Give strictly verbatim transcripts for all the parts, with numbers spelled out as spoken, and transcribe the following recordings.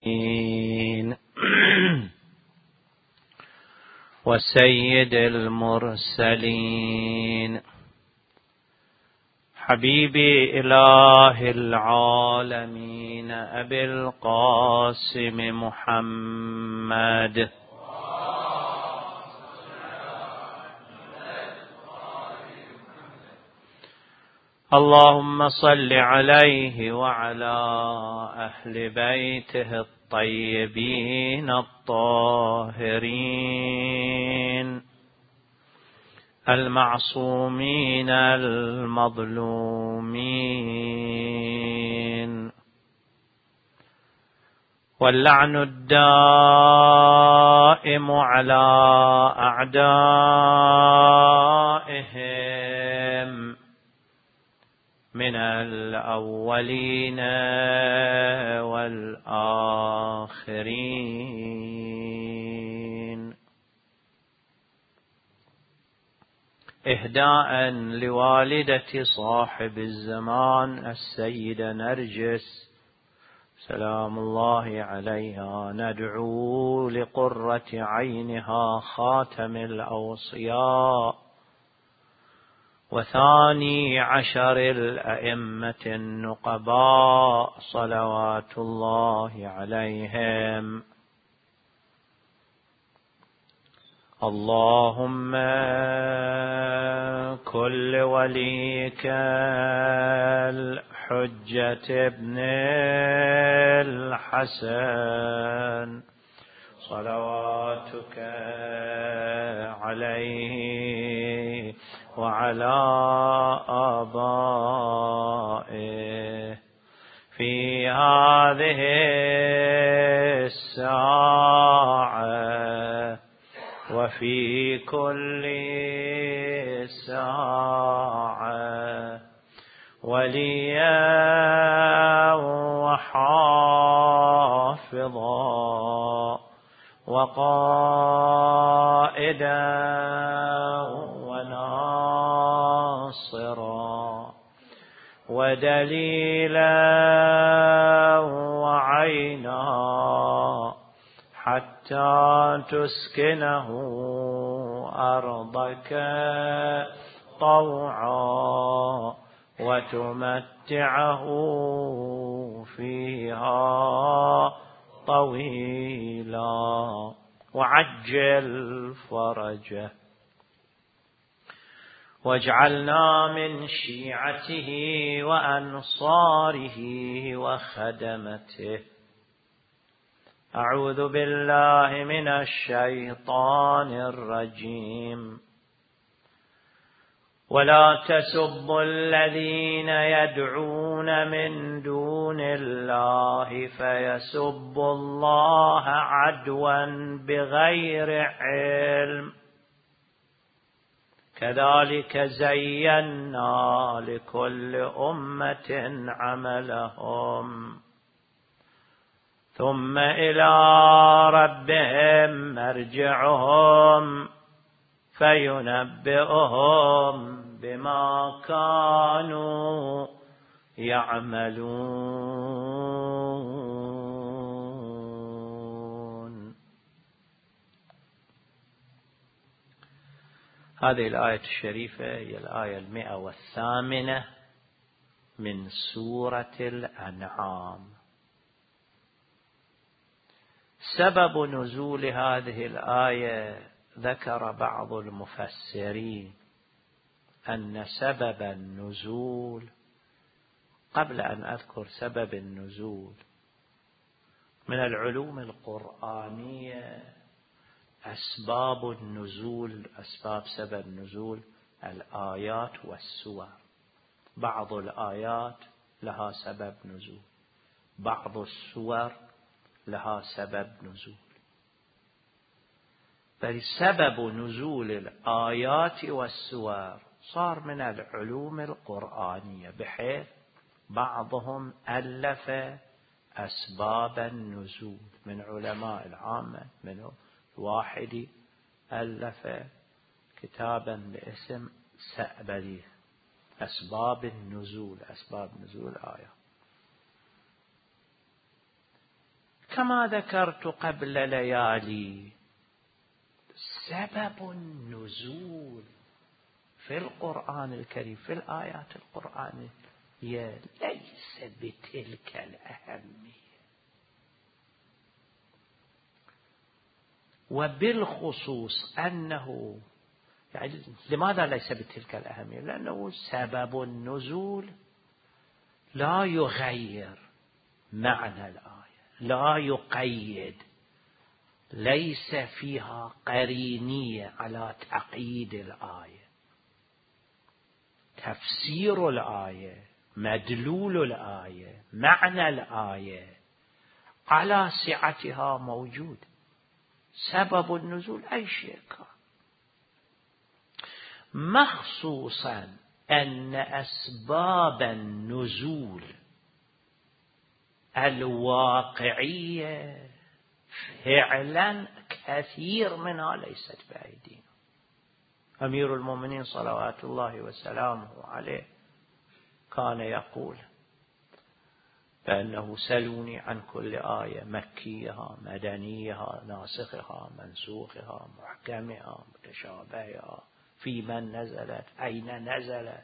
وسيد المرسلين حبيبي إله العالمين أبي القاسم محمد اللهم صل عليه وعلى أهل بيته الطيبين الطاهرين المعصومين المظلومين، واللعن الدائم على أعدائهم من الأولين والآخرين. إهداء لوالدة صاحب الزمان السيدة نرجس سلام الله عليها، ندعو لقرة عينها خاتم الأوصياء وثاني عشر الأئمة النقباء صلوات الله عليهم. اللهم كل وليك الحجة ابن الحسن صلواتك عليه وعلى آبائه في هذه الساعة وفي كل ساعة وليا وحافظا وقائدا وناصرا ودليلا وعينا حتى تسكنه أرضك طوعا وتمتعه فيها طويلا وعجل فرجه، واجعلنا من شيعته وأنصاره وخدمته. أعوذ بالله من الشيطان الرجيم. ولا تسبوا الذين يدعون من دون الله فيسبوا الله عدوا بغير علم، كذلك زينا لكل أمة عملهم ثم إلى ربهم مرجعهم فينبئهم بما كانوا يعملون. هذه الآية الشريفة هي الآية المئة والثامنة من سورة الأنعام. سبب نزول هذه الآية ذكر بعض المفسرين أن سبب النزول، قبل أن أذكر سبب النزول، من العلوم القرآنية أسباب النزول، أسباب سبب النزول الآيات والسور. بعض الآيات لها سبب نزول، بعض السور لها سبب نزول. بل سبب نزول الآيات والسور صار من العلوم القرآنية، بحيث بعضهم ألف أسباب النزول من علماء العامة، منه واحد ألف كتابا باسم سأبليه أسباب النزول، أسباب نزول آية. كما ذكرت قبل ليالي، سبب النزول في القرآن الكريم في الآيات القرآنية ليس بتلك الأهمية، وبالخصوص أنه يعني لماذا ليس بتلك الأهمية؟ لأنه سبب النزول لا يغير معنى الآية، لا يقيد، ليس فيها قرينية على تقييد الآية. تفسير الآية، مدلول الآية، معنى الآية على سعتها موجود. سبب النزول أي شيء كان، مخصوصا أن أسباب النزول الواقعية فعلا كثير منها ليست بأيدينا. أمير المؤمنين صلوات الله وسلامه عليه كان يقول بأنه سلوني عن كل آية، مكيها، مدنيها، ناسخها، منسوخها، محكمها، متشابهها، في من نزلت، أين نزلت.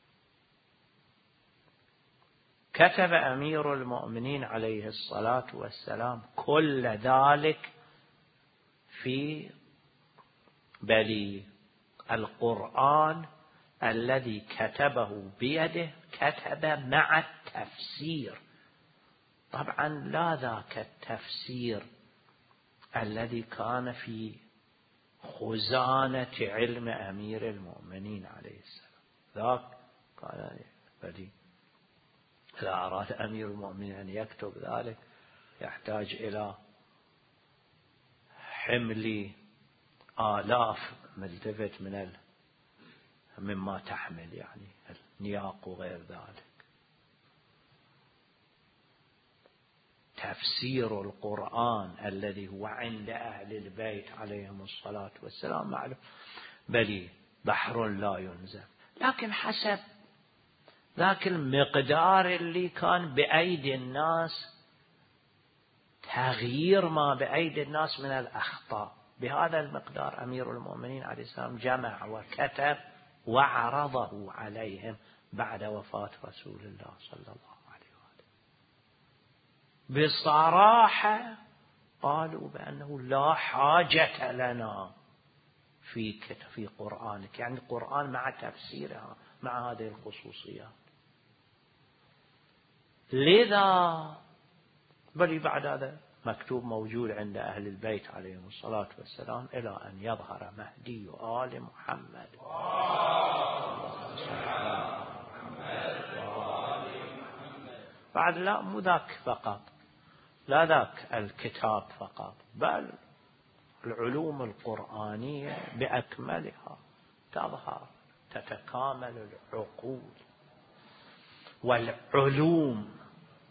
كتب أمير المؤمنين عليه الصلاة والسلام كل ذلك في بلي القرآن الذي كتبه بيده، كتب مع التفسير. طبعا لا ذاك التفسير الذي كان في خزانة علم أمير المؤمنين عليه السلام، ذاك كان بلي. إذا أراد أمير المؤمنين أن يكتب ذلك يحتاج إلى حمل آلاف ملتفت من ال... مما تحمل يعني النياق وغير ذلك. تفسير القرآن الذي هو عند أهل البيت عليهم الصلاة والسلام معلوم، بل بحر لا ينزل، لكن حسب ذاك المقدار اللي كان بأيدي الناس، تغيير ما بأيدي الناس من الأخطاء، بهذا المقدار أمير المؤمنين عليه السلام جمع وكتب وعرضه عليهم بعد وفاة رسول الله صلى الله عليه وآله. بصراحة قالوا بأنه لا حاجة لنا في في قرآنك، يعني القرآن مع تفسيرها مع هذه الخصوصيات. لذا بل بعد هذا مكتوب موجود عند أهل البيت عليهم الصلاة والسلام إلى أن يظهر مهدي آل محمد. بعد لا مو ذاك فقط، لا ذاك الكتاب فقط، بل العلوم القرآنية بأكملها تظهر، تتكامل العقول والعلوم.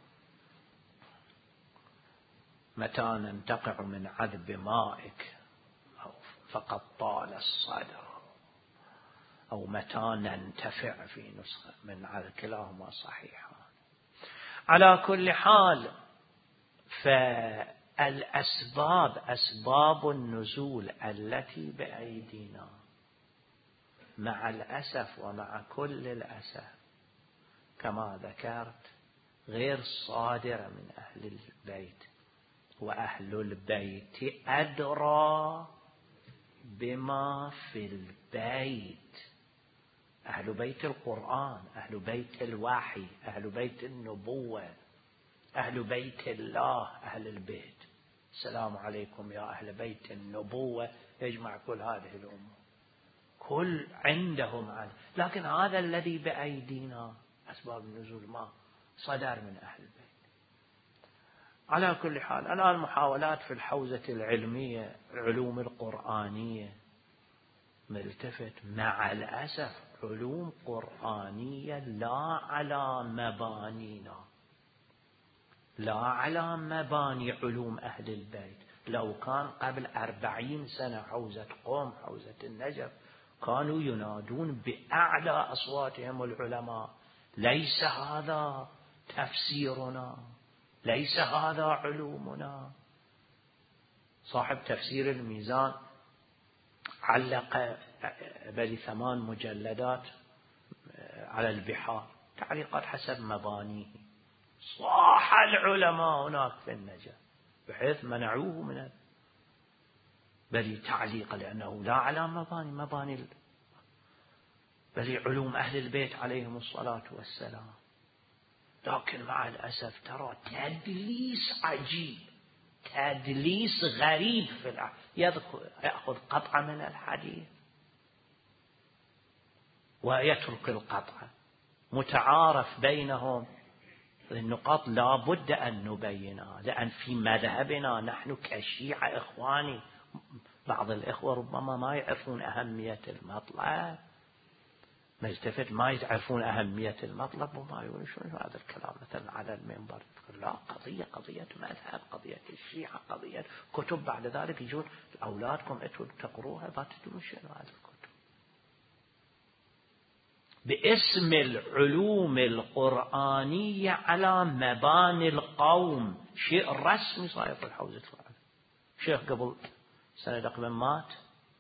متى ننتقع من عذب مائك أو فقد طال الصدر، أو متى ننتفع في نسخة من عذب، كلاهما صحيحان. على كل حال، فالأسباب أسباب النزول التي بأيدينا مع الأسف ومع كل الأسف كما ذكرت غير صادرة من أهل البيت، وأهل البيت أدرى بما في البيت. أهل بيت القرآن، أهل بيت الوحي، أهل بيت النبوة، أهل بيت الله، أهل البيت. السلام عليكم يا أهل بيت النبوة، يجمع كل هذه الأمور، كل عندهم عنه. لكن هذا الذي بأيدينا أسباب النزول ما صدر من أهل البيت. على كل حال، الآن محاولات في الحوزة العلمية العلوم القرآنية ملتفت، مع الأسف علوم قرآنية لا على مبانينا، لا على مباني علوم أهل البيت. لو كان قبل أربعين سنة حوزة قوم، حوزة النجف، كانوا ينادون بأعلى أصواتهم العلماء: ليس هذا تفسيرنا، ليس هذا علومنا. صاحب تفسير الميزان علق بل ثمان مجلدات على البحار، تعليقات حسب مبانيه. صاح العلماء هناك في النجف بحيث منعوه من بل تعليق، لأنه لا على مباني مباني بل علوم أهل البيت عليهم الصلاة والسلام. لكن مع الأسف ترى تدليس عجيب، تدليس غريب في الع... يأخذ قطعة من الحديث ويترك القطعة. متعارف بينهم النقاط لا بد أن نبينها، لأن في مذهبنا نحن كشيعة إخواني بعض الإخوة ربما ما يعرفون أهمية المطلب، ما يلتفت ما يعرفون أهمية المطلب وما يقولون شو هذا الكلام مثلا على المنبر. لا، قضية قضية مذهب، قضية الشيعة، قضية كتب. بعد ذلك يجون أولادكم أنتوا تقروها ما تدرون شنو هذه الكتب. باسم العلوم القرآنية على مباني القوم، شيء رسمي صاير في الحوزة الفعل. شيخ قبل سنة تقريبا مات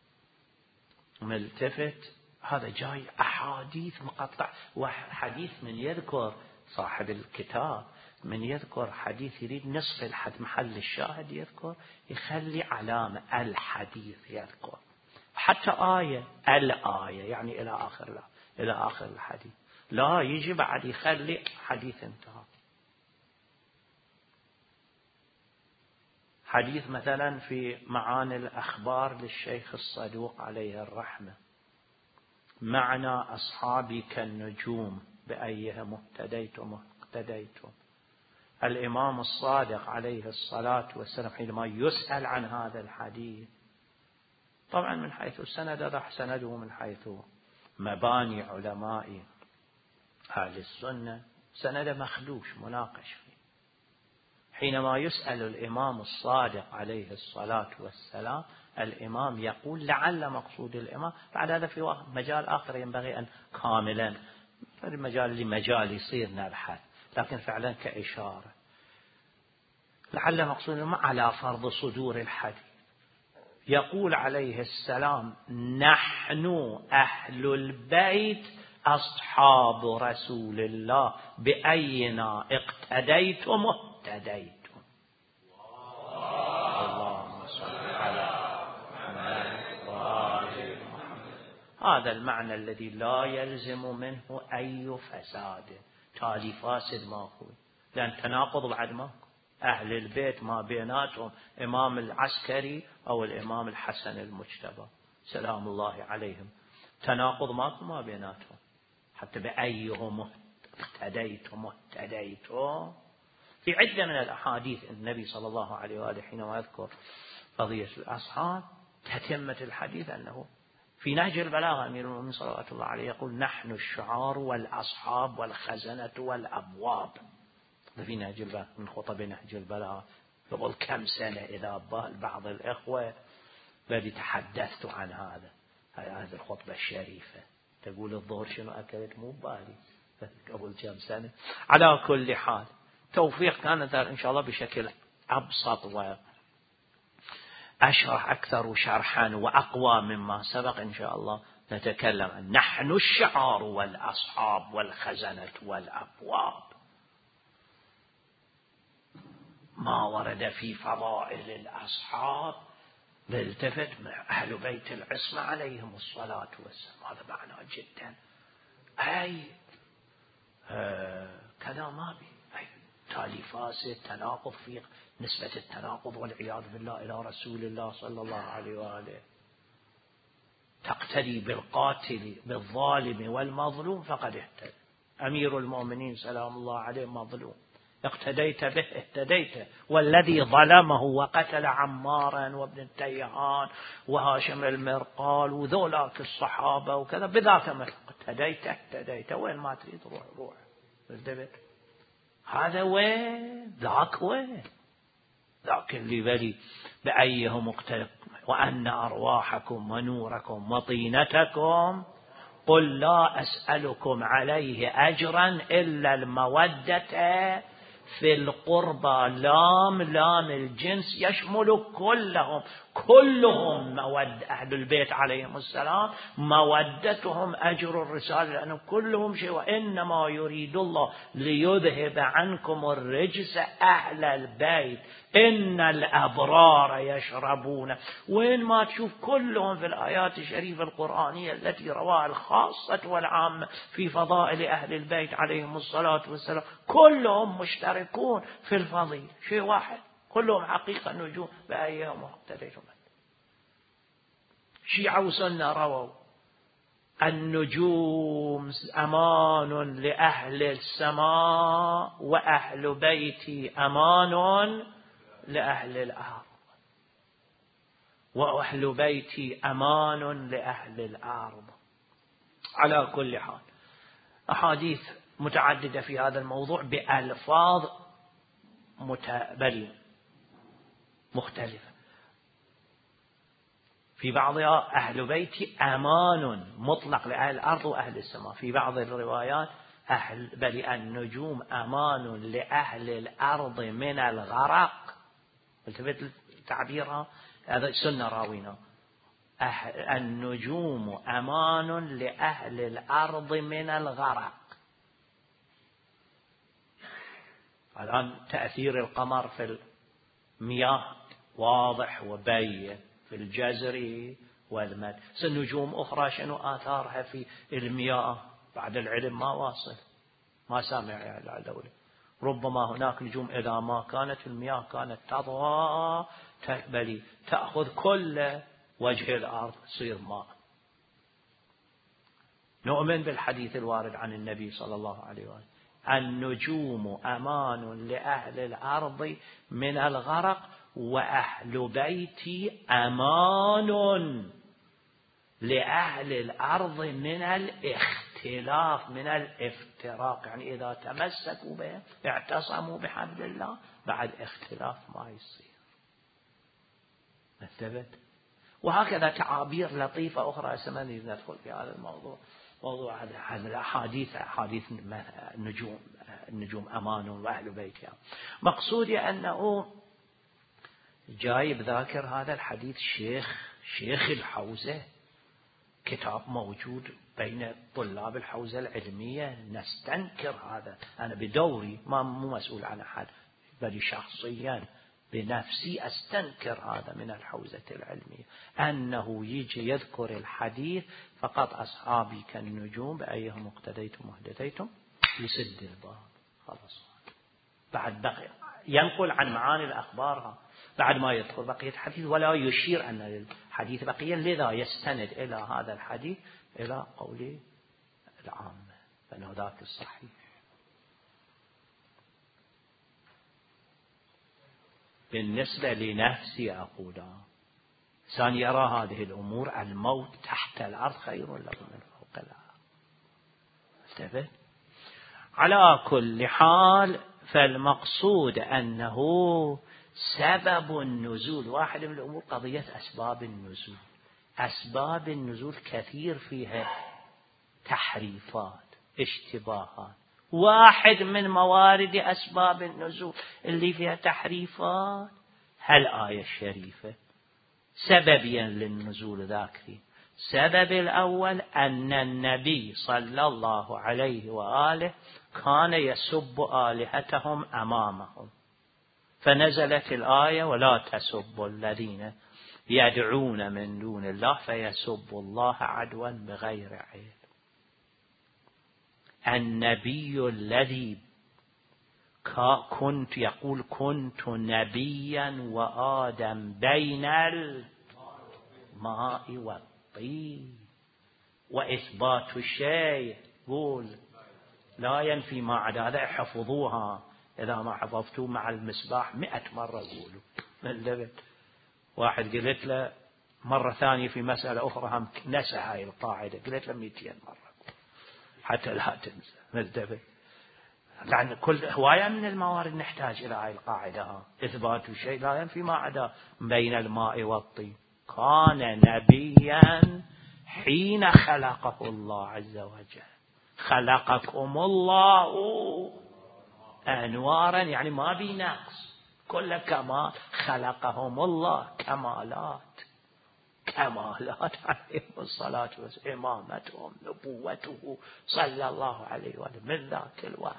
ملتفت، هذا جاي أحاديث مقطع، وحديث من يذكر صاحب الكتاب من يذكر حديث يريد نصف الحد محل الشاهد يذكر، يخلي علامة الحديث يذكر حتى آية الآية يعني إلى آخر لا إلى آخر الحديث، لا يجي بعد يخلي حديث انتهى. حديث مثلا في معاني الأخبار للشيخ الصدوق عليه الرحمة، معنى أصحابي كالنجوم بأيهم اهتديتم اهتديتم. الإمام الصادق عليه الصلاة والسلام حينما يسأل عن هذا الحديث، طبعا من حيث السند راح سنده من حيث مباني علماء أهل السنة سند مخدوش مناقش فيه. حينما يسأل الإمام الصادق عليه الصلاة والسلام، الإمام يقول لعل مقصود الإمام. بعد هذا في مجال آخر ينبغي أن كاملا المجال لمجال يصير نبحث، لكن فعلا كإشارة لعل مقصود الإمام على فرض صدور الحديث. يقول عليه السلام نحن أهل البيت أصحاب رسول الله بأينا اقتديتم اهتديتم. اللهم صل على محمد وآل محمد. هذا المعنى الذي لا يلزم منه أي فساد، تالي فاسد ماكو، لأن تناقض بعد ماكو. أهل البيت ما بيناتهم إمام العسكري أو الإمام الحسن المجتبى سلام الله عليهم، تناقض ماكو ما بيناتهم. حتى بأيهم اهتديتم اهتديتم. في عدة من الأحاديث النبي صلى الله عليه وآله حينما يذكر قضية الأصحاب تتمة الحديث أنه في نهج البلاغة أمير المؤمنين صلوات الله عليه يقول نحن الشعار والأصحاب والخزنة والأبواب. في نهج البلاغة من خطب نهج البلاغة قبل كم سنة إذا بعض الإخوة الذي تحدثت عن هذا هذه الخطبة الشريفة تقول الظهر شنو أكلت مو بالي قبل كم سنة. على كل حال توفيق كانت إن شاء الله بشكل أبسط وأشرح أكثر شرحا وأقوى مما سبق إن شاء الله نتكلم عن نحن الشعار والأصحاب والخزنة والأبواب. ما ورد في فضائل الأصحاب نلتفت أهل بيت العصمة عليهم الصلاة والسلام، هذا معنى جدا. أي آه كذا ما بي أي تالي فاسد تناقض في نسبة التناقض والعياذ بالله إلى رسول الله صلى الله عليه وآله. تقتدي بالقاتل بالظالم والمظلوم فقد اهتدى. أمير المؤمنين سلام الله عليه مظلوم، اقتديت به اهتديت، والذي ظلمه وقتل عمارا وابن التيهان وهاشم المرقال وذولاك الصحابة وكذا بذاك ما اقتديت اهتديت. وين ما تريد روح روح بالدبت. هذا وين ذاك وين ذاك اللي بلي بأيهم اقتدى وأن أرواحكم ونوركم وطينتكم قل لا أسألكم عليه أجرا إلا المودة في القربى لام لام الجنس يشمل كلهم، كلهم مود أهل البيت عليهم السلام مودتهم أجر الرسالة، لأنهم كلهم شيء. وإنما يريد الله ليذهب عنكم الرجس أهل البيت إن الأبرار يشربون. وين ما تشوف كلهم في الآيات الشريفة القرآنية التي رواها الخاصة والعامة في فضائل أهل البيت عليهم الصلاة والسلام، كلهم مشتركون في الفضيل، شيء واحد، كلهم حقيقة نجوم بأيهم اقتديتم. شيعة وسنة رووا النجوم أمان لأهل السماء وأهل بيتي أمان لأهل الأرض، وأهل بيتي أمان لأهل الأرض. على كل حال أحاديث متعددة في هذا الموضوع بألفاظ متباينة مختلفة. في بعضها أهل بيتي أمان مطلق لأهل الأرض وأهل السماء، في بعض الروايات أهل بل النجوم أمان لأهل الأرض من الغرق. التفت تعبيرها، هذا سنة راوينا، النجوم أمان لأهل الأرض من الغرق. الآن تأثير القمر في المياه واضح وبين في الجزر والمد. نجوم أخرى شنو آثارها في المياه؟ بعد العلم ما واصل، ما سامع يعني الدولة. ربما هناك نجوم إذا ما كانت المياه كانت تضوى بل تأخذ كل وجه الأرض تصير ماء. نؤمن بالحديث الوارد عن النبي صلى الله عليه وسلم النجوم أمان لأهل الأرض من الغرق وأهل بيتي أمان لأهل الأرض من الاختلاف من الافتراق. يعني إذا تمسكوا به اعتصموا بحبل الله بعد اختلاف ما يصير. مثبت. وهكذا تعابير لطيفة أخرى سمعني ندخل في هذا الموضوع، موضوع هذا الأحاديث، أحاديث النجوم، النجوم أمان وأهل بيتي. مقصودي أنه جايب ذاكر هذا الحديث شيخ شيخ الحوزة، كتاب موجود بين طلاب الحوزة العلمية، نستنكر هذا. أنا بدوري ما مو مسؤول عن أحد، بل شخصيا بنفسي أستنكر هذا من الحوزة العلمية، أنه يجي يذكر الحديث فقط أصحابي كالنجوم بأيهم اقتديتم واهتديتم يسد الباب خلاص. بعد بقي ينقل عن معاني الأخبار بعد ما يدخل بقية الحديث ولا يشير أن الحديث بقية، لذا يستند إلى هذا الحديث إلى قول العامة فإنه ذاك الصحيح. بالنسبة لنفسي أقول إنسان يرى هذه الأمور، الموت تحت الأرض خير له من فوق الأرض. انتبه. على كل حال فالمقصود أنه سبب النزول واحد من الأمور قضية أسباب النزول. أسباب النزول كثير فيها تحريفات اشتباهات. واحد من موارد أسباب النزول اللي فيها تحريفات هالآية الشريفة سببيا للنزول ذاكرين. السبب الأول أن النبي صلى الله عليه وآله كان يسب آلهتهم أمامهم، فنزلت الآية ولا تسبوا الذين يدعون من دون الله فيسبوا الله عدوا بغير علم. النبي الذي كنت يقول كنت نبيا وآدم بين الماء والطين، وإثبات الشيء قول لا ينفي ما عدا هذا. حفظوها إذا ما حفظتوا مع المصباح مئة مرة قولوا من لبت. واحد قلت له مرة ثانية في مسألة أخرى هم نسى هاي القاعدة، قلت له مئتين مرة حتى لا تنسى ملتفت. لأن كل هواية من الموارد نحتاج إلى هاي القاعدة، إثبات الشيء لا ينفي ما عدا بين الماء والطين. كان نبيا حين خلقه الله عز وجل. خلقكم الله أنوارا يعني ما بي نقص، كل كمال خلقهم الله كمالات كمالات عليه الصلاة والسلام، إمامتهم نبوته صلى الله عليه وسلم من ذاك الوقت.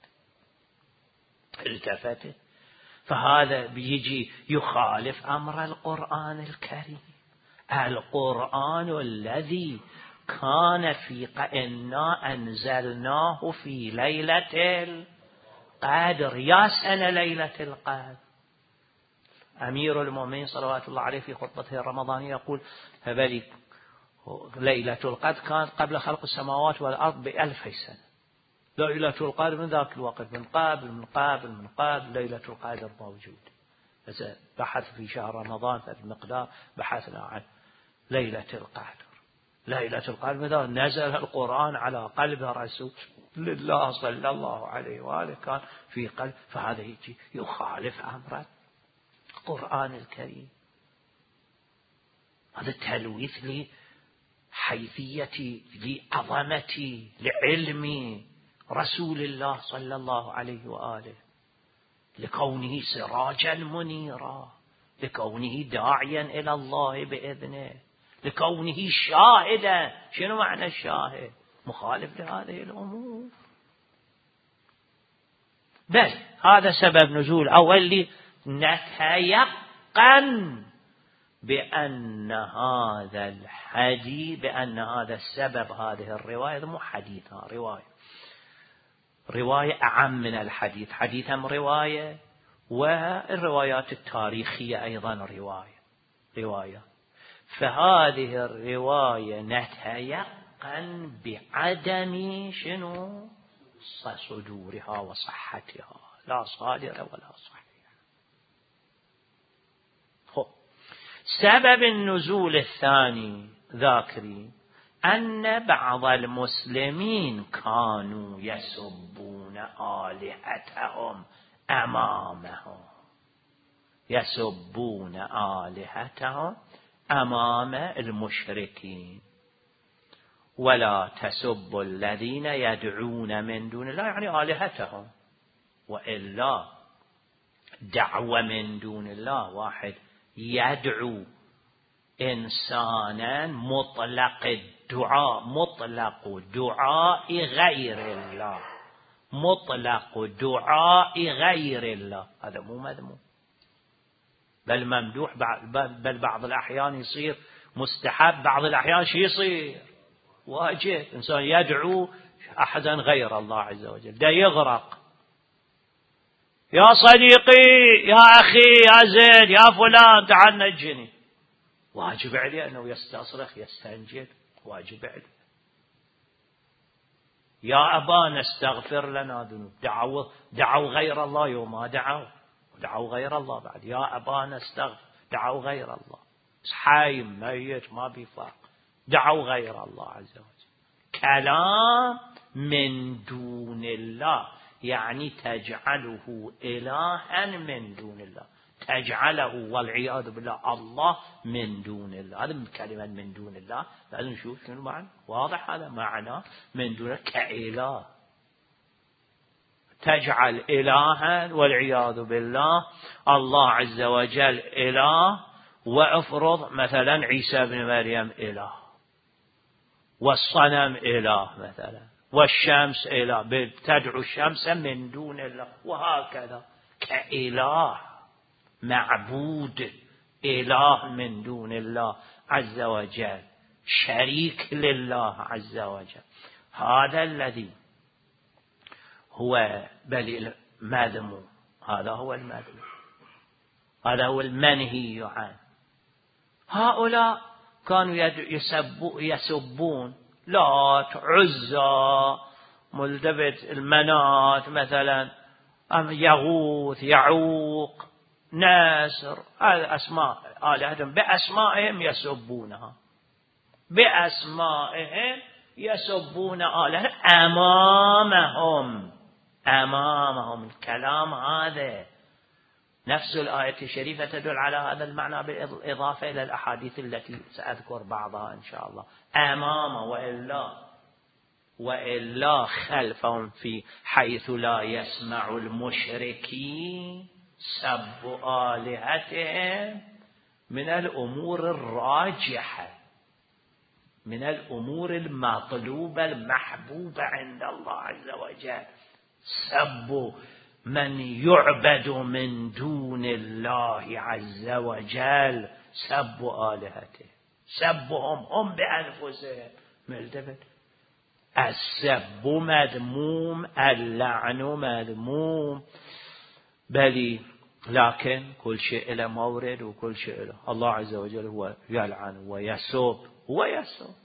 التفت، فهذا بيجي يخالف أمر القرآن الكريم، القرآن الذي كان في إنا أنزلناه في ليلة القدر. يا سنة ليلة القدر، أمير المؤمنين صلوات الله عليه في خطبته الرمضانية يقول هبلي ليلة القدر كانت قبل خلق السماوات والأرض بألف سنة. ليلة القدر من ذاك الوقت، من قبل من قبل من قبل ليلة القدر موجود. إذا بحث في شهر رمضان في المقدار بحثنا عن ليلة القدر. ليلة القدر ماذا نزل القرآن على قلب رسول الله صلى الله عليه وآله كان في قلب، فهذا يجي يخالف أمر القرآن الكريم. هذا تلويث لحيثية لعظمة لعلم رسول الله صلى الله عليه وآله، لكونه سراجا منيرا، لكونه داعيا إلى الله بإذنه، لكونه شاهدا. شنو معنى الشاهد؟ مخالف لهذه الأمور. بل هذا سبب نزول أول، نتيقن بأن هذا الحديث، بأن هذا السبب، هذه الرواية مو حديثها، رواية رواية أعم من الحديث، حديث هم رواية، والروايات التاريخية أيضا رواية رواية فهذه الرواية نتيقن بعدم شنو صدورها وصحتها، لا صادرة ولا صحيحة. سبب النزول الثاني ذاكرين أن بعض المسلمين كانوا يسبون آلهتهم أمامهم، يسبون آلهتهم أمام المشركين. ولا تسبوا الذين يدعون من دون الله، يعني آلهتهم، وإلا دعوة من دون الله، واحد يدعو إنسانا مطلق الدعاء، مطلق دعاء غير الله، مطلق دعاء غير الله، هذا مو مذموم بل ممدوح، بل بعض الأحيان يصير مستحب، بعض الأحيان شي يصير واجب. إنسان يدعو أحدا غير الله عز وجل، ده يغرق، يا صديقي يا أخي يا زيد يا فلان تعال نجني، واجب عليه أنه يستصرخ يستنجد، واجب عليه. يا أبانا استغفر لنا ذنوب، دعوا دعوا غير الله يوم ما دعوا، دعوا غير الله بعد، يا أبانا استغفر، دعوا غير الله، حي ميت ما بيفرق، دعوا غير الله عز وجل. كلام من دون الله يعني تجعله إلها من دون الله، تجعله والعياذ بالله الله من دون الله. هذا من كلمة من دون الله لازم نشوف شنو معنى، واضح هذا معنى من دون كإله، تجعل إلها والعياذ بالله الله عز وجل إله، وافرض مثلا عيسى بن مريم إله، والصنم إله مثلا، والشمس إله، تدعو الشمس من دون الله، وهكذا كإله معبود، إله من دون الله عز وجل، شريك لله عز وجل. هذا الذي هو بل المذموم، هذا هو المذموم، هذا هو المنهي عنه. هؤلاء كانوا يسبون, يسبون لات، عزى، ملتبت، المنات مثلا، يغوث، يعوق، ناصر، هذه أسماء آلهتهم، بأسمائهم يسبونها، بأسمائهم يسبون آلهتهم أمامهم، أمامهم. الكلام هذا نفس الآية الشريفة تدل على هذا المعنى بالإضافة إلى الأحاديث التي سأذكر بعضها إن شاء الله. أمامه، وإلا وإلا خلفهم في حيث لا يسمع المشركين سب آلهتهم من الأمور الراجحة، من الأمور المطلوبة المحبوبة عند الله عز وجل. سب من يعبد من دون الله عز وجل، سب آلهته، سبهم هم بأنفسهم ملتفت. السب مذموم، اللعن مذموم، بل لكن كل شيء له مورد وكل شيء له. الله عز وجل هو يلعن ويسب، هو يسب.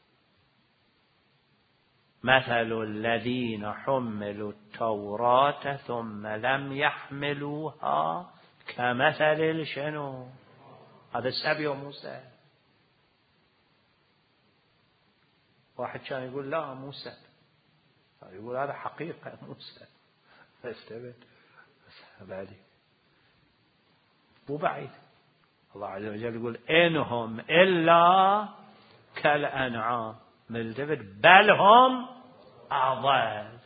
مثل الذين حملوا التوراة ثم لم يحملوها كمثل الشنو. هذا السب يا موسى. واحد كان يقول لا موسى، يقول هذا حقيقة موسى، فاستبد بعدي مو بعيد. الله عز وجل يقول إنهم إلا كالأنعام ملتفت بل هم أضل.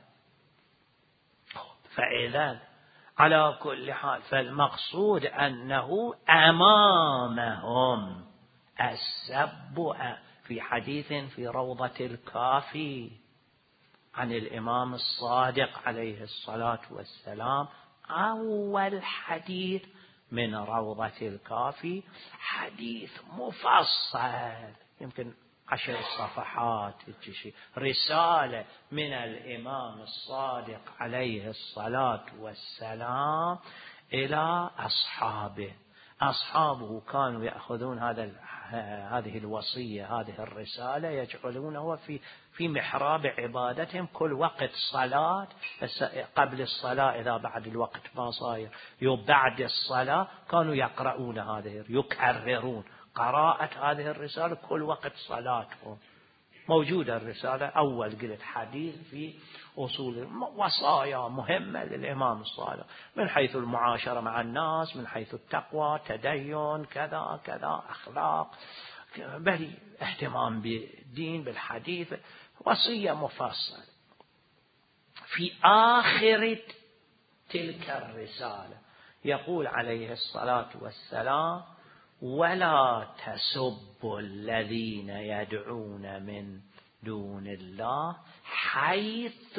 فإذا على كل حال فالمقصود أنه أمامهم السب. في حديث في روضة الكافي عن الإمام الصادق عليه الصلاة والسلام، أول حديث من روضة الكافي، حديث مفصل يمكن عشر صفحات، رسالة من الإمام الصادق عليه الصلاة والسلام إلى أصحابه. أصحابه كانوا يأخذون هذا هذه الوصية، هذه الرسالة، يجعلونه في في محراب عبادتهم كل وقت صلاة. قبل الصلاة إذا بعد الوقت ما صاير، بعد الصلاة كانوا يقرؤون هذه، يكررون قراءة هذه الرسالة كل وقت صلاتهم. موجودة الرسالة. أول قلت حديث في أصول وصايا مهمة للإمام الصادق من حيث المعاشرة مع الناس، من حيث التقوى، تدين، كذا كذا، أخلاق، بل اهتمام بالدين، بالحديث، وصية مفصلة. في آخر تلك الرسالة يقول عليه الصلاة والسلام ولا تسبوا الذين يدعون من دون الله حيث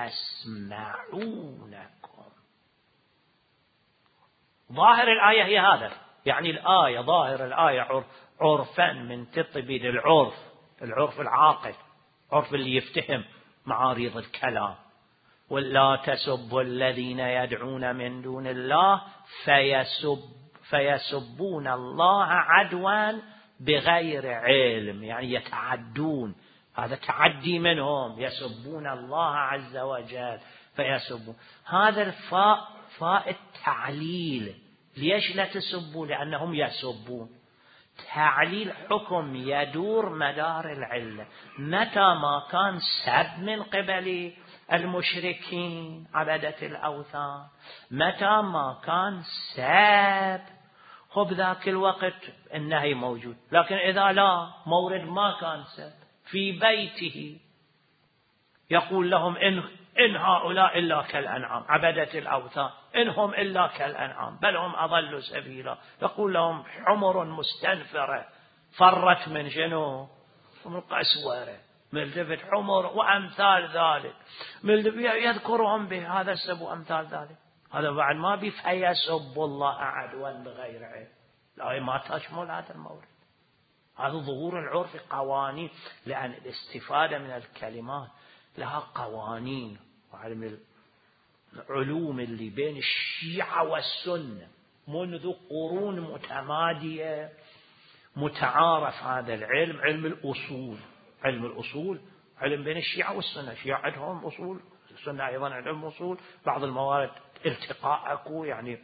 يسمعونكم. ظاهر الآية هي هذا، يعني الآية ظاهر الآية عرفا من تطبيل العرف، العرف العاقل، عرف اللي يفتهم معارض الكلام. ولا تسبوا الذين يدعون من دون الله فيسب فيسبون الله عدوا بغير علم، يعني يتعدون، هذا تعدي منهم، يسبون الله عز وجل فيسبون. هذا الفاء فاء التعليل. ليش لا تسبوا؟ لأنهم يسبون. تعليل حكم يدور مدار العلة. متى ما كان سب من قبل المشركين عبدة الأوثان، متى ما كان سب، خب ذاك الوقت النهي موجود. لكن إذا لا مورد ما كان سب في بيته، يقول لهم إن, إن هؤلاء إلا كالأنعام، عبدة الأوثان إنهم إلا كالأنعام بل هم أضل سبيلا. يقول لهم حمر مستنفرة فرت من شنو؟ من قسورة، ملتفت حمر وأمثال ذلك، يذكرهم بهذا السب وأمثال ذلك. هذا بعد ما بفيسب الله عدوا بغير علم. لا، ما تشمل هذا المورد. هذا ظهور العرف قوانين، لأن الاستفادة من الكلمات لها قوانين. وعلم العلوم اللي بين الشيعة والسنة منذ قرون متمادية متعارف هذا العلم، علم الأصول. علم الأصول علم بين الشيعة والسنة. الشيعة عندهم أصول، السنة أيضا علم أصول. بعض الموارد التقاء أكو، يعني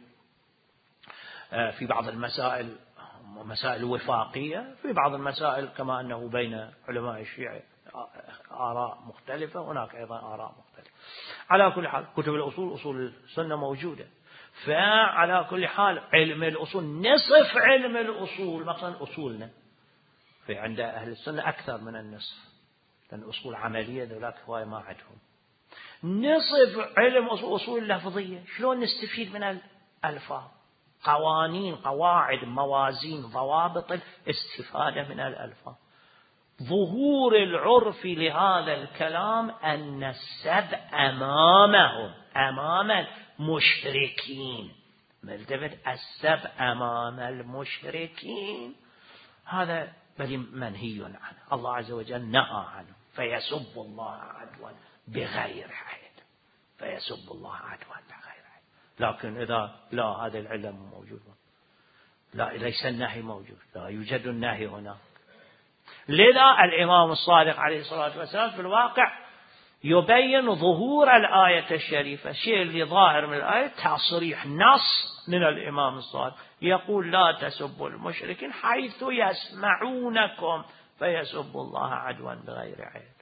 في بعض المسائل مسائل وفاقية، في بعض المسائل كما أنه بين علماء الشيعة آراء مختلفة، هناك أيضا آراء مختلفة. على كل حال كتب الأصول، أصول السنة موجودة. فعلى كل حال علم الأصول نصف علم الأصول، مثلا أصولنا في عند أهل السنة أكثر من النصف، لأن أصول عملية ذولاك هواية ما عندهم. نصف علم أصول اللفظية، شلون نستفيد من الألفاظ؟ قوانين، قواعد، موازين، ضوابط الاستفادة من الألفاظ. ظهور العرف لهذا الكلام أن السب أمامهم، أمام المشركين، ملتفت السب أمام المشركين، هذا بل منهي عنه، الله عز وجل نهى عنه. فيسب الله عدوا بغير علم، فيسب الله عدوا بغير علم. لكن إذا لا هذا العلم موجود، لا ليس النهي موجود، لا يوجد النهي هنا. لذا الإمام الصادق عليه الصلاة والسلام في الواقع يبين ظهور الآية الشريفة. الشيء اللي ظاهر من الآية تصريح نص من الإمام الصادق يقول لا تسبوا المشركين حيث يسمعونكم فيسبوا الله عدوا بغير علم.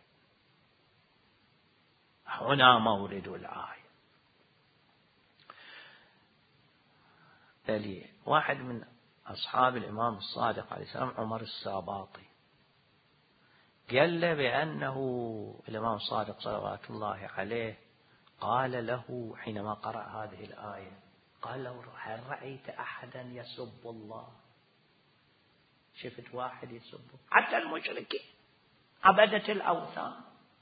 هنا مورد الآية. تالي واحد من أصحاب الإمام الصادق عليه السلام عمر الساباطي قال له بأنه الإمام الصادق صلوات الله عليه قال له حينما قرأ هذه الآية قال له هل رأيت أحدا يسب الله؟ شفت واحد يسب؟ حتى المشركين عبدة الأوثان.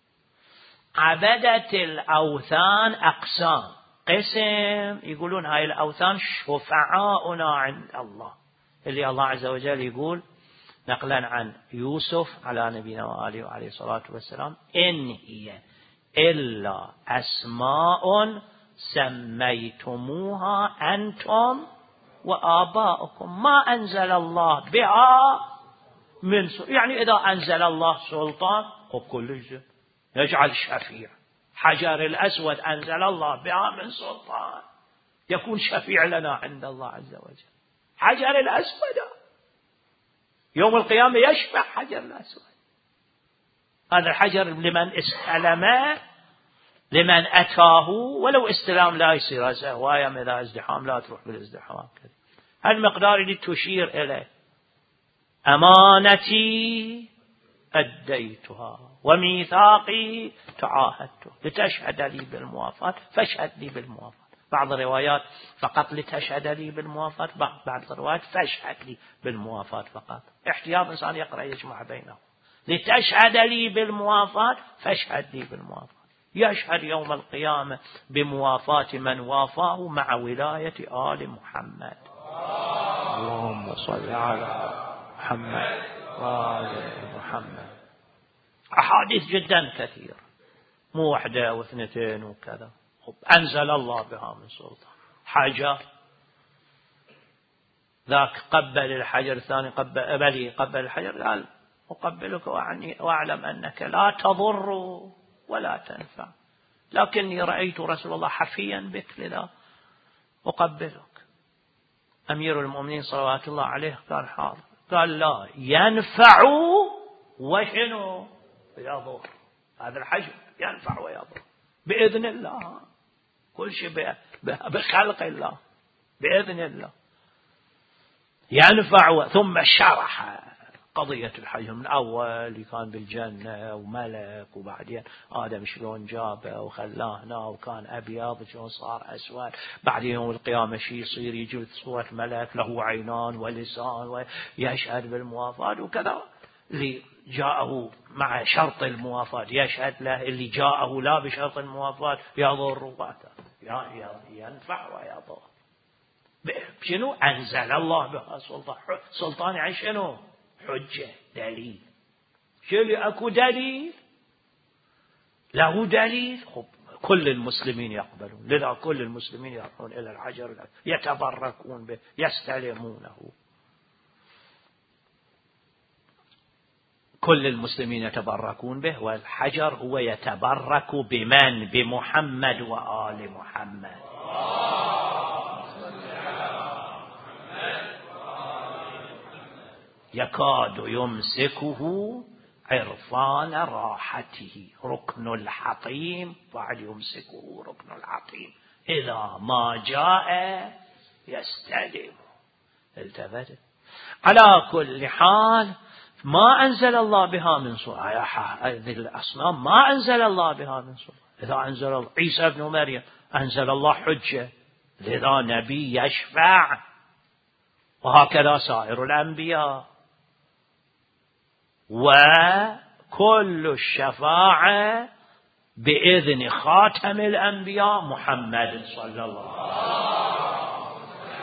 عبدة الأوثان أقسام، قسم يقولون هاي الأوثان شفعاؤنا عند الله، اللي الله عز وجل يقول نقلا عن يوسف على نبينا وآله وعليه الصلاة والسلام إن هي إلا أسماء سميتموها أنتم وآباؤكم ما أنزل الله بها من سلطان. يعني إذا أنزل الله سلطان وكل شيء يجعل شفيع. حجر الأسود أنزل الله بها من سلطان يكون شفيع لنا عند الله عز وجل. حجر الأسود يوم القيامة يشفع حجر الأسود. هذا الحجر لمن استلمه، لمن أتاه، ولو استلام لا يصير هواية إذا ازدحام لا تروح بالازدحام. المقدار اللي تشير إليه أمانتي أديتها وميثاقي تعاهدته لتشهد لي بالموافاة فاشهد لي بالموافاة. بعض الروايات فقط لتشهد لي بالموافاة، بعض الروايات فاشهد لي بالموافاة فقط. احتياط إنسان يقرأ يجمع بينهم. لتشهد لي بالموافاة فاشهد لي بالموافاة. يشهد يوم القيامة بموافاة من وافاه مع ولاية آل محمد. اللهم صل على محمد وآل محمد. أحاديث جدا كثير، مو واحدة واثنتين وكذا. أنزل الله بها من سلطان. حجر ذاك قبل الحجر، الثاني قبل بلي قبل الحجر قال أقبلك وأعلم أنك لا تضر ولا تنفع، لكني رأيت رسول الله حفيا بك لذا أقبلك. أمير المؤمنين صلوات الله عليه قال حاضر. قال لا ينفع وشنو يضر. هذا الحجر ينفع ويضر بإذن الله، كل شيء بخلق الله بإذن الله ينفع. ثم شرح قضية الحجر من أول كان بالجنة وملك، وبعدين آدم شلون جابه وخلاه هنا وكان أبيض شلون صار أسود، بعدين يوم القيامة شيء يصير يجي صورة ملك له عينان ولسان ويشهد بالموافاة وكذا. اللي جاءه مع شرط الموافاة يشهد له، اللي جاءه لا بشرط الموافاة يضر وبعده ينفع ويضر. شنو أنزل الله بها سلطان. سلطان يعني شنو؟ حجة، دليل. شو اللي أكو دليل له دليل. خب كل المسلمين يقبلون، لذا كل المسلمين يروحون إلى الحجر يتبركون به يستلمونه. كل المسلمين يتبركون به، والحجر هو يتبرك بمن؟ بمحمد وآل محمد. يكاد يمسكه عرفان راحته ركن الحطيم، بعد يمسكه ركن الحطيم إذا ما جاء يستلم. التفت. على كل حال ما أنزل الله بها من سلطان، هذه الأصنام ما أنزل الله بها من سلطان. إذا أنزل الله عيسى ابن مريم أنزل الله حجة، لذا نبي يشفع، وهكذا سائر الأنبياء. وكل الشفاعة بإذن خاتم الأنبياء محمد صلى الله عليه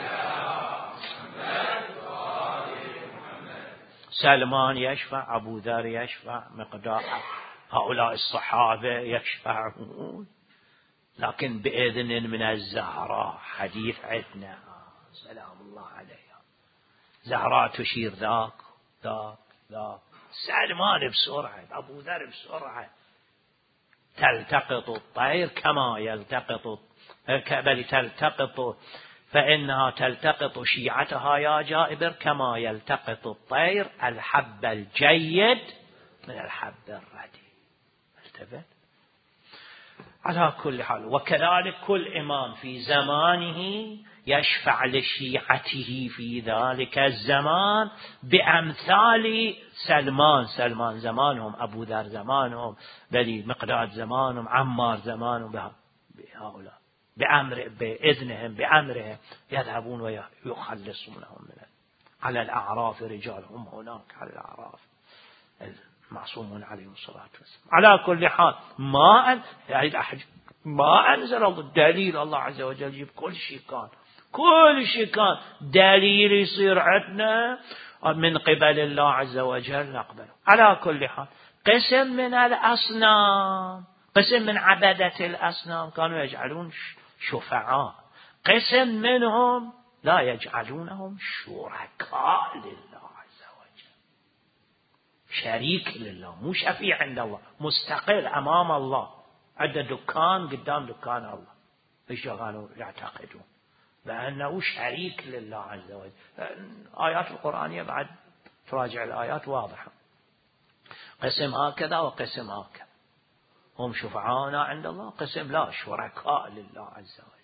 وسلم. سلمان يشفع، أبو ذر يشفع، مقدار، هؤلاء الصحابة يشفعون، لكن بإذن من الزهراء. حديث عندنا سلام الله عليها، زهراء تشير ذاك ذاك ذاك، سلمان بسرعة، أبو ذر بسرعة. تلتقط الطير كما يلتقط، بل تلتقط، فإنها تلتقط شيعتها يا جائبر كما يلتقط الطير الحب الجيد من الحب الرديء. التفت. على كل حال، وكذلك كل إمام في زمانه يشفع لشيعته في ذلك الزمان بأمثال سلمان. سلمان زمانهم، أبو ذر زمانهم، بل مقداد زمانهم، عمار زمانهم، بهؤلاء بأمر بإذنهم بأمرهم يذهبون ويخلصونهم من على الأعراف. رجالهم هناك على الأعراف المعصومون عليهم الصلاة والسلام. على كل حال، ما ما أنزل الله دليل، الله عز وجل يجيب كل شيء كان، كل شيء كان دليل يصير عندنا من قبل الله عز وجل نقبله. على كل حال، قسم من الأصنام، قسم من عبدة الأصنام كانوا يجعلون شفعاء، قسم منهم لا يجعلونهم شركاء لله عز وجل، شريك لله، مو شفيع عند الله، مستقل أمام الله، عنده دكان قدام دكان الله. ايش كانوا يعتقدون؟ لأنه شريك لله عز وجل. آيات القرآنية بعد تراجع الآيات واضحة، قسم هكذا وقسم هكذا، هم شفعاؤنا عند الله، قسم لا، شركاء لله عز وجل.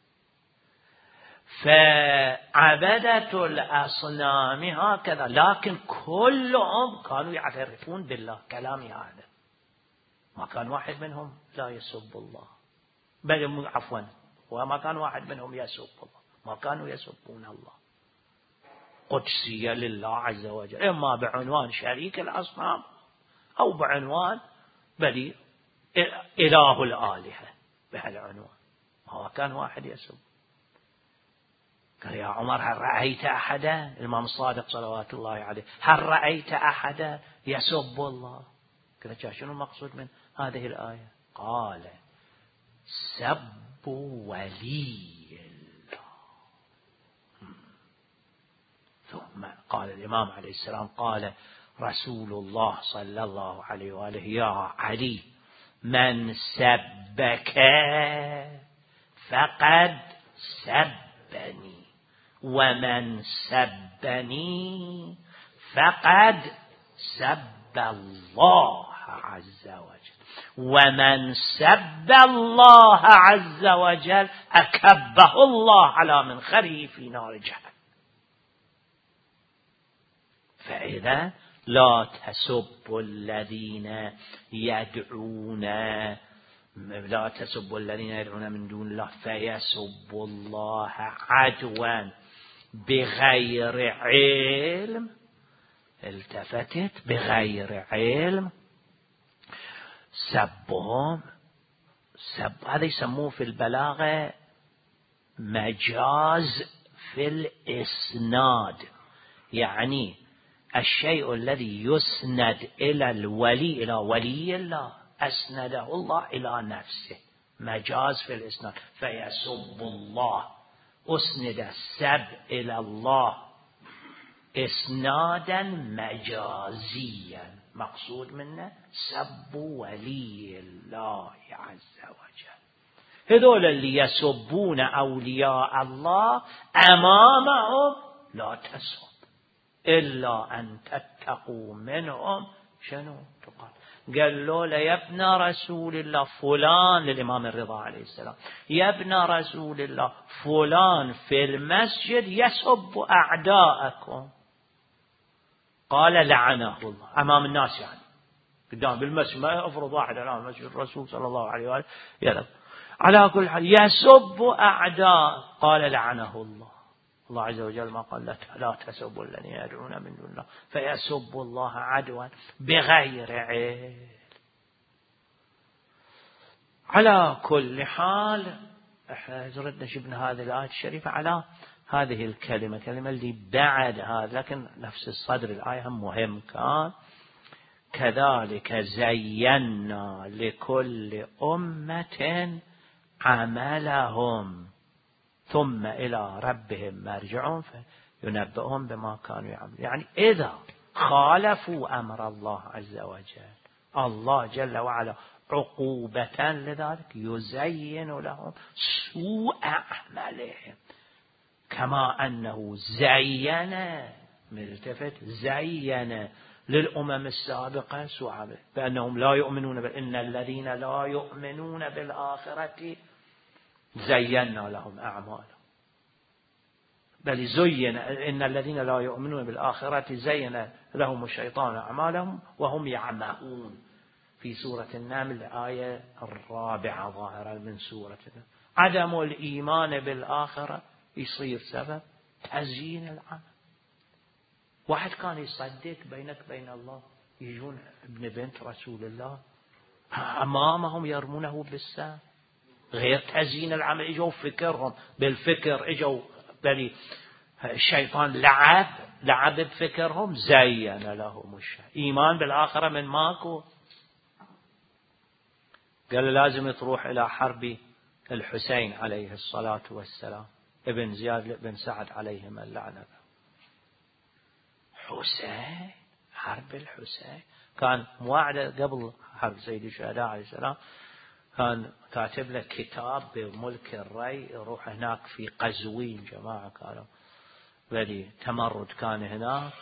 فعبدة الأصنام هكذا، لكن كلهم كانوا يعترفون بالله. كلامي هذا، ما كان واحد منهم لا يسب الله، بل عفوا، وما كان واحد منهم يسب الله، ما كانوا يسبون الله. قدسية لله عز وجل، إما بعنوان شريك الأصنام أو بعنوان بل إله الآلهة، بهالعنوان. ما كان واحد يسب. قال يا عمر هل رأيت أحدا، الإمام الصادق صلوات الله عليه، هل رأيت أحدا يسب الله؟ قلت شنو المقصود من هذه الآية؟ قال سب ولي الله. ثم قال الإمام عليه السلام قال رسول الله صلى الله عليه وآله يا علي من سبك فقد سبني، ومن سبني فقد سب الله عز وجل، ومن سب الله عز وجل أكبه الله على منخره في نار جهنم. فإذا لا تسبوا الذين يدعون لا تسبوا الذين يدعون من دون الله فيسبوا الله عدوا بغير علم. التفتت بغير علم، سبهم سب هذا يسموه في البلاغة مجاز في الإسناد، يعني الشيء الذي يسند إلى الولي، إلى ولي الله، أسنده الله إلى نفسه، مجاز في الإسناد. فيسب الله، أسند السب إلى الله إسنادا مجازيا، مقصود منه سب ولي الله عز وجل. هذول اللي يسبون أولياء الله أمامهم لا تسب إلا أن تتقوا منهم شنو تقال. قال له يا ابن رسول الله فلان، للإمام الرضا عليه السلام، يا ابن رسول الله فلان في المسجد يسب أعداءكم. قال لعنه الله أمام الناس، يعني قدام بالمسجد، ما أفرض واحد الآن مسجد الرسول صلى الله عليه وآله يلعب. على كل حال يسب أعداء قال لعنه الله. الله عز وجل ما قال لا تسبوا الذين يدعون من دون الله فيسبوا الله عدوا بغير علم. على كل حال احنا ردنا شفنا هذه الآية الشريفة على هذه الكلمة، كلمة اللي بعد هذا، لكن نفس الصدر الآية هم مهم كان. كذلك زينا لكل أمة عملهم ثم إلى ربهم مرجعون فينبئهم بما كانوا يعملون. يعني إذا خالفوا أمر الله عز وجل، الله جل وعلا عقوبة لذلك يزين لهم سوء أعمالهم، كما أنه زين ملتفت زين للأمم السابقة سوء عمل بأنهم لا يؤمنون إن الذين لا يؤمنون بالآخرة زينا لهم أعمالهم، بل زين إن الذين لا يؤمنون بالآخرة زين لهم الشيطان أعمالهم وهم يعمهون في سورة النمل الآية الرابعة ظاهرة من سورة النمل. عدم الإيمان بالآخرة يصير سبب تزيين العمل. واحد كان يصدق بينك بين الله، يجون ابن بنت رسول الله أمامهم يرمونه بالسهم، غير تزيين العمل. اجوا فكرهم بالفكر، اجوا بلي الشيطان لعب لعب بفكرهم زين لهم الشيء. إيمان بالآخرة من ماكو. قال لازم تروح إلى حرب الحسين عليه الصلاة والسلام، ابن زياد بن سعد عليهم اللعنة. حسين، حرب الحسين كان موعدة قبل حرب سيد الشهداء عليه السلام، كان كاتب له كتاب بملك الري، يروح هناك في قزوين، جماعة كانوا بدي تمرد كان هناك،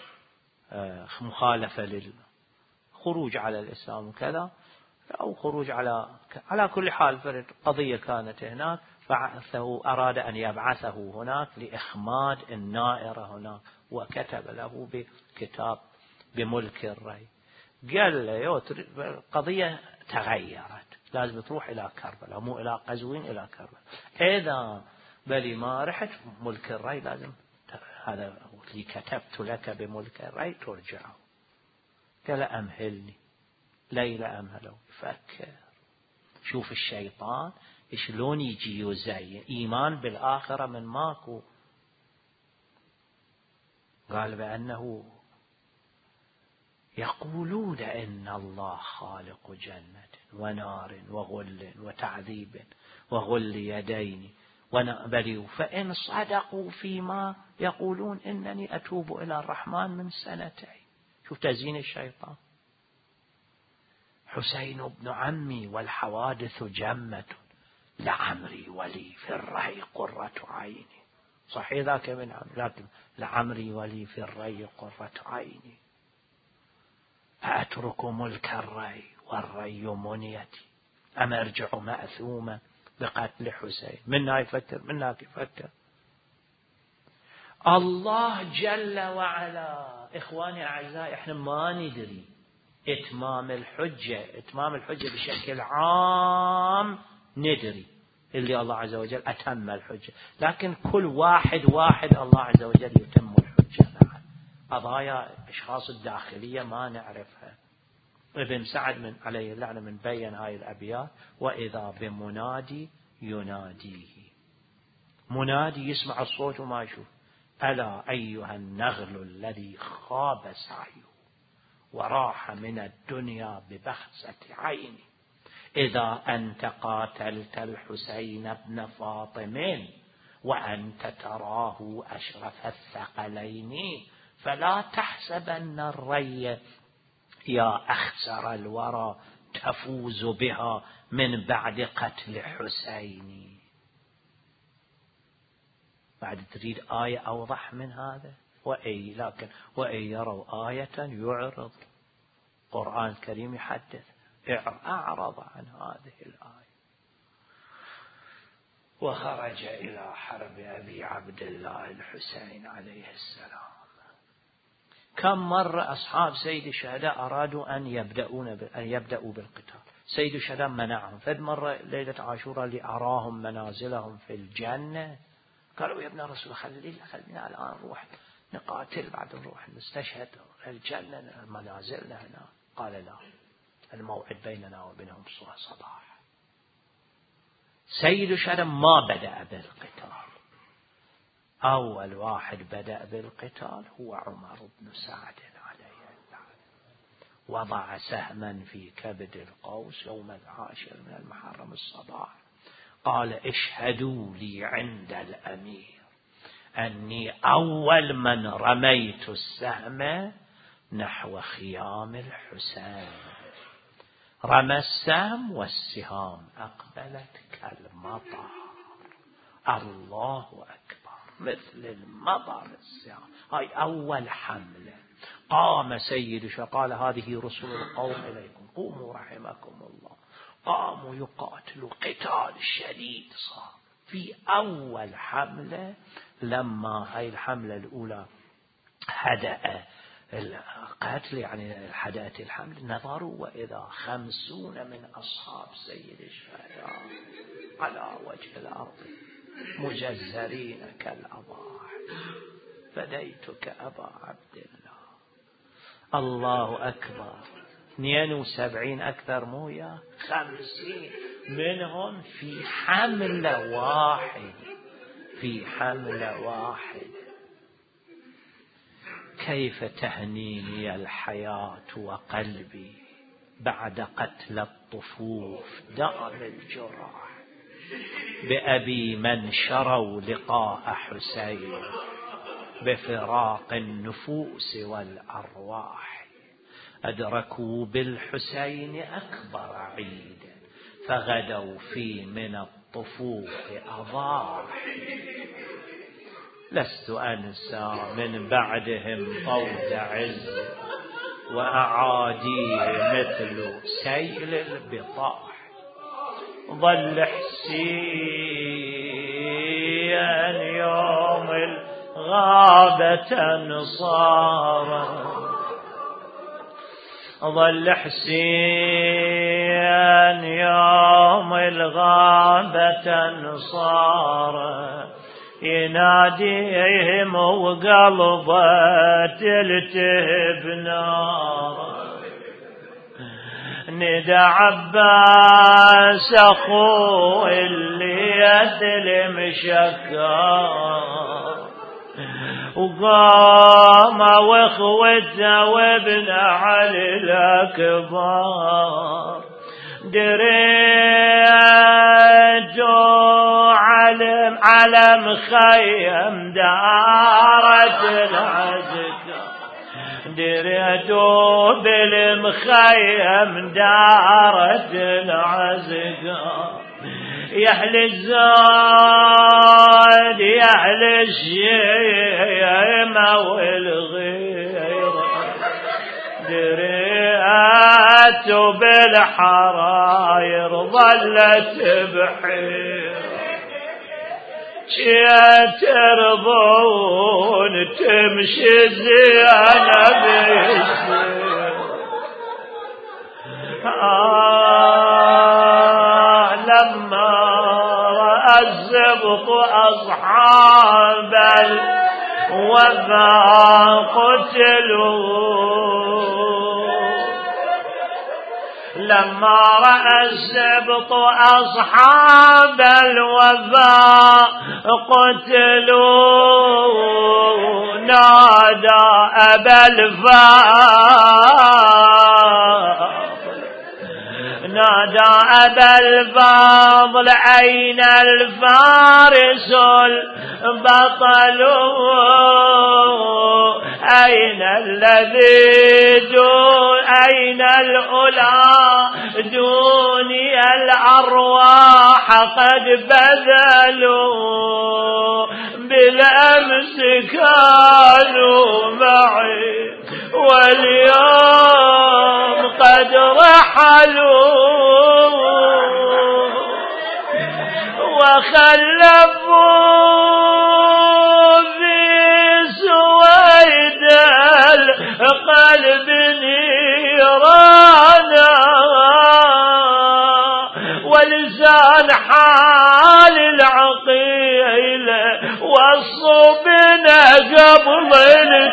مخالفة للخروج على الإسلام وكذا، أو خروج على على كل حال فرد قضية كانت هناك، فبعثه أراد أن يبعثه هناك لإخماد النائرة هناك، وكتب له بكتاب بملك الري. قال له القضية تغيرت، لازم تروح إلى كربلاء، مو إلى قزوين، إلى كربلاء. إذا بلي ما رحت ملك الري لازم هذا اللي كتبت لك بملك الري ترجعه. قال أمهلني ليلة أمهله. فكر، شوف الشيطان شلون يجي يزين إيمان بالآخرة من ماكو. قال بأنه يقولون إن الله خالق جنة ونار وغل وتعذيب وغل يدين ونقبل، فإن صدقوا فيما يقولون إنني أتوب إلى الرحمن من سنتين. شوف تزيين الشيطان. حسين بن عمي والحوادث جمة لعمري ولي في الري قرة عيني. صحيح ذاك من عمري، لكن لعمري ولي في الري قرة عيني. أترك ملك الري والري منيتي أم أرجع مأثوما بقتل حسين. منا يفكر منا يفكر. الله جل وعلا إخواني أعزائي احنا ما ندري إتمام الحجة، إتمام الحجة بشكل عام ندري اللي الله عز وجل أتم الحجة، لكن كل واحد واحد الله عز وجل يتم الحجة معه. قضايا أشخاص الداخلية ما نعرفها. ابن سعد من عليه اللعنة من بين هاي الأبيات: وإذا بمنادي يناديه، منادي يسمع الصوت وما يشوف. ألا أيها النغل الذي خاب سعيه وراح من الدنيا ببخسة عيني، إذا أنت قاتلت الحسين بن فاطم وأنت تراه أشرف الثقلين، فلا تحسبن الري يا أخسر الورى تفوز بها من بعد قتل حسين. بعد تريد آية أوضح من هذا؟ وأي لكن وأي يروا آية يعرض. القرآن الكريم يحدث أعرض عن هذه الآية. وخرج إلى حرب أبي عبد الله الحسين عليه السلام. كم مرة أصحاب سيد الشهداء أرادوا أن يبدأون أن يبدأوا بالقتال، سيد الشهداء منعهم. فد مرة ليلة عاشوراء اللي أراهم منازلهم في الجنة قالوا يا ابن رسول خلينا خلينا الآن نروح نقاتل بعد نروح نستشهد الجنة منازلنا هنا. قال لا، الموعد بيننا وبينهم صباح. سيد الشهداء ما بدأ بالقتال، أول واحد بدأ بالقتال هو عمر بن سعد عليه اللعنة. وضع سهما في كبد القوس يوم العاشر من المحرم الصباح، قال اشهدوا لي عند الأمير أني أول من رميت السهم نحو خيام الحسين. رمى السهم والسهام أقبلت كالمطر، الله أكبر، مثل المطر السهام. هاي أول حملة. قام سيد فقال هذه رسل القوم إليكم، قوموا رحمكم الله. قاموا يقاتلوا قتال شديد صار في أول حملة. لما هاي الحملة الأولى هدأ القتل، يعني هدأت الحمل، نظروا وإذا خمسون من أصحاب سيد الشهداء على وجه الأرض مجزرين كالأضاحي. فديتك أبا عبد الله. الله أكبر. اثنين وسبعين أكثر مويا خمسين منهم في حملة واحد، في حملة واحد. كيف تهنيني الحياة وقلبي بعد قتل الطفوف دام الجراح بأبي من شروا لقاء حسين بفراق النفوس والأرواح. أدركوا بالحسين أكبر عيد فغدوا في من الطفوف أضاحي. لست أنسى من بعدهم طود عز وأعاديه مثل سيل البطاح. ظل حسين يوم الغابة نصارا، ظل حسين يوم الغابة نصارا يناديهم وقلبه تلتهب نار. ندى عباس أخوه اللي يسلم شكار، وقام واخوته وابن علي الأكبر. دريجوا علم علم خيم دارت العزكار، دريجوا بالمخيم دارت العزكار. يحلي الزاد يحلي الشيمة والغيرة، دريت بالحراير ظلت بحير. شيا ترضون تمشي زيانة بالسير. آه لما رأى الزبط أصحاب الوفا قتلوا، لما رأى السبط أصحاب الوفاء قتلوا نادى أبا الفاضل، نادى أبا الفاضل أين الفارس البطل، أين الذي دون أين الأولى دوني الأرواح قد بذلوا، بالأمس كانوا معي واليوم قد رحلوا، وخلفوا في سويد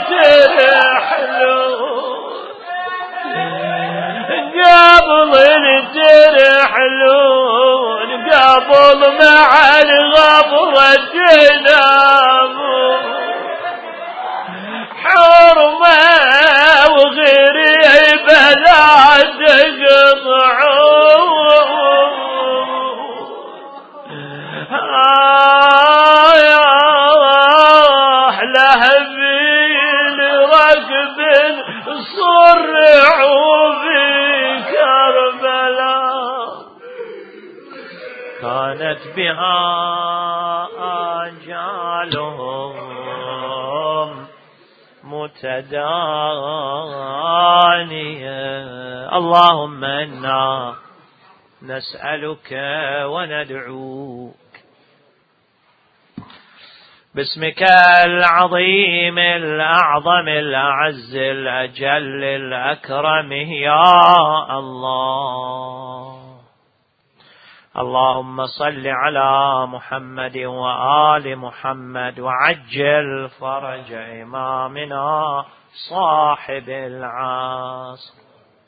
قبل ترحلون قبل مع الغبرة تنامون حرمة وغريبة لا تقطعون آه لهبي لركب صرعوا في كربلاء كانت بها آجالهم متدانية اللهم إنا نسألك وندعوك باسمك العظيم الأعظم الأعز الأجل الأكرم يا الله. اللهم صل على محمد وآل محمد وعجل فرج إمامنا صاحب العصر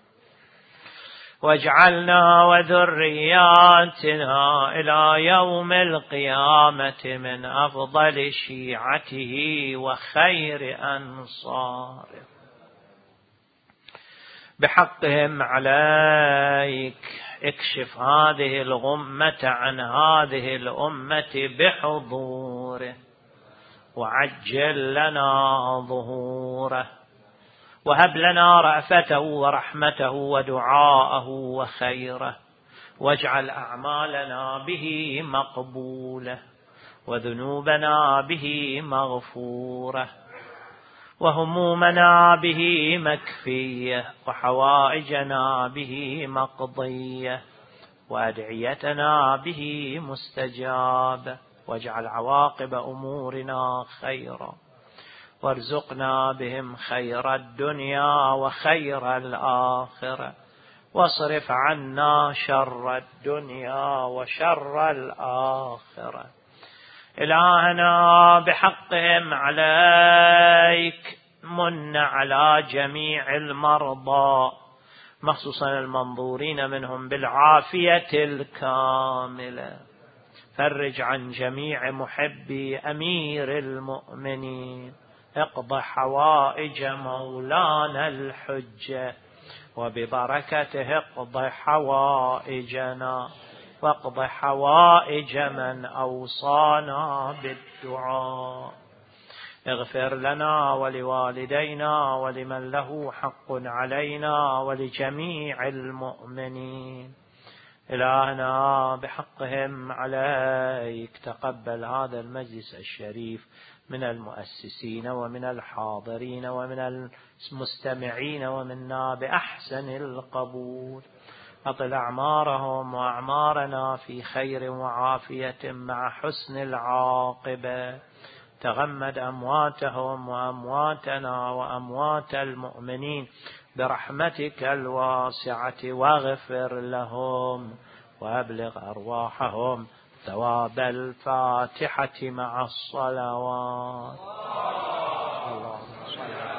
واجعلنا وذرياتنا إلى يوم القيامة من أفضل شيعته وخير أنصاره بحقهم عليك. اكشف هذه الغمة عن هذه الأمة بحضوره وعجل لنا ظهوره وهب لنا رأفته ورحمته ودعاءه وخيره واجعل أعمالنا به مقبولة وذنوبنا به مغفورة وهمومنا به مكفية وحوائجنا به مقضية وأدعيتنا به مستجابة واجعل عواقب أمورنا خيرا وارزقنا بهم خير الدنيا وخير الآخرة واصرف عنا شر الدنيا وشر الآخرة. إلهنا بحقهم عليك من على جميع المرضى مخصوصا المنظورين منهم بالعافية الكاملة فرج عن جميع محبي أمير المؤمنين اقض حوائج مولانا الحجة وببركته اقض حوائجنا واقض حوائج من أوصانا بالدعاء. اغفر لنا ولوالدينا ولمن له حق علينا ولجميع المؤمنين. إلهنا بحقهم عليك تقبل هذا المجلس الشريف من المؤسسين ومن الحاضرين ومن المستمعين ومنا بأحسن القبول. أطل أعمارهم وأعمارنا في خير وعافية مع حسن العاقبة. تغمد أمواتهم وأمواتنا وأموات المؤمنين برحمتك الواسعة واغفر لهم وأبلغ أرواحهم ثواب الفاتحة مع الصلوات. اللهم صل